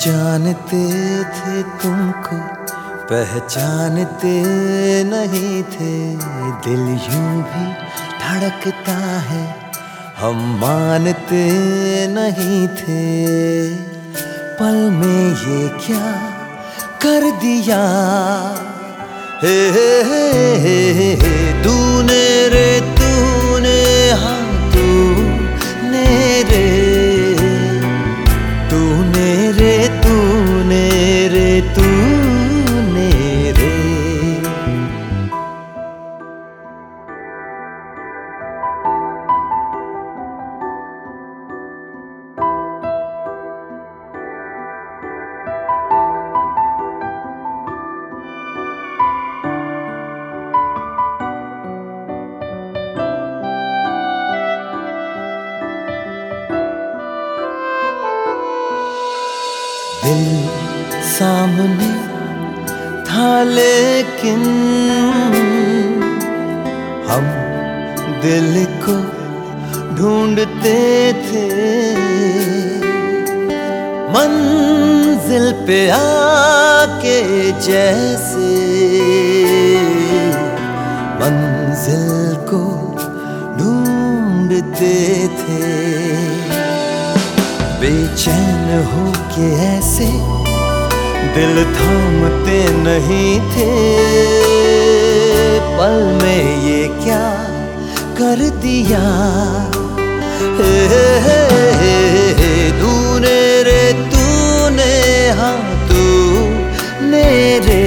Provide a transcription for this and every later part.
जानते थे तुमको, पहचानते नहीं थे। दिल यूं भी धड़कता है, हम मानते नहीं थे। पल में ये क्या कर दिया, हे तूने रे तूने, हाँ तूने रे, तूने रे तूने रे तूने रे। दिल सामने था लेकिन हम दिल को ढूंढते थे। मंजिल पे आके जैसे मंजिल को ढूंढते थे। बेचैन हो के ऐसे दिल थामते नहीं थे। पल में ये क्या कर दिया, तूने रे तूने, हाँ तूने रे,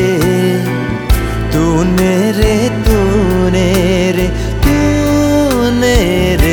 तूने रे तूने रे तूने रे।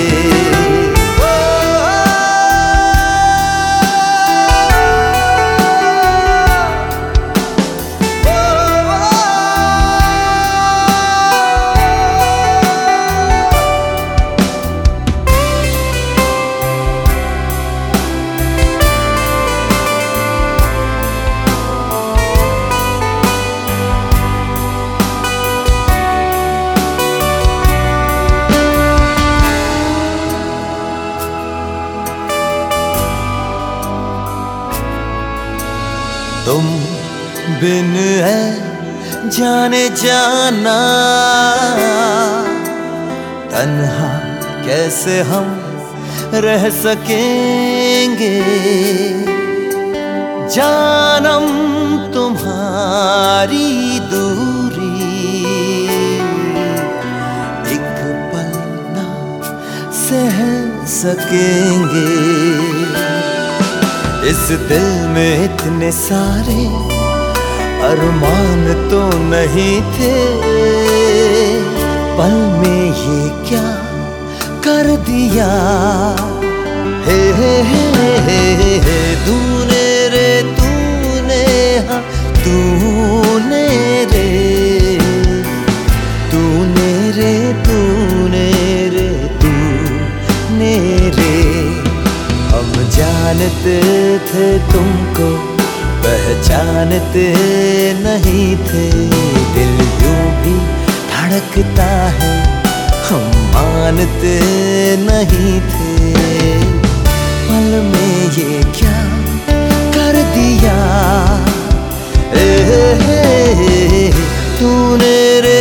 तुम बिन है जाने जाना, तन्हा कैसे हम रह सकेंगे। जानम तुम्हारी दूरी, एक पल ना सह सकेंगे। इस दिल में इतने सारे अरमान तो नहीं थे। पल में ये क्या कर दिया, हे तूने रे तूने, हाँ तूने रे, तूने रे तूने रे तूने रे। हम जानते थे तुमको, पहचानते नहीं थे। दिल यूं भी धड़कता है, हम मानते नहीं थे। पल में ये क्या कर दिया, तूने रे